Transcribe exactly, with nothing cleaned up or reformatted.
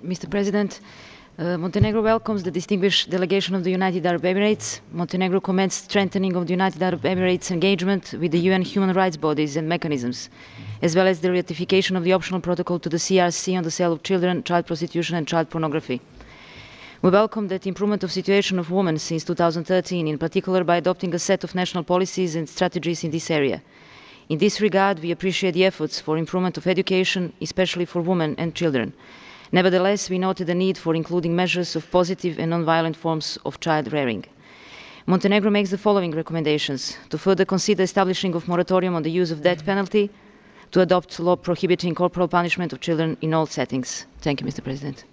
Mister President. Uh, Montenegro welcomes the distinguished delegation of the United Arab Emirates. Montenegro commends strengthening of the United Arab Emirates' engagement with the U N human rights bodies and mechanisms, as well as the ratification of the optional protocol to the C R C on the sale of children, child prostitution and child pornography. We welcome the improvement of the situation of women since two thousand thirteen, in particular by adopting a set of national policies and strategies in this area. In this regard, we appreciate the efforts for improvement of education, especially for women and children. Nevertheless, we noted the need for including measures of positive and non-violent forms of child rearing. Montenegro makes the following recommendations: to further consider establishing of moratorium on the use of death penalty, to adopt law prohibiting corporal punishment of children in all settings. Thank you, Mister President.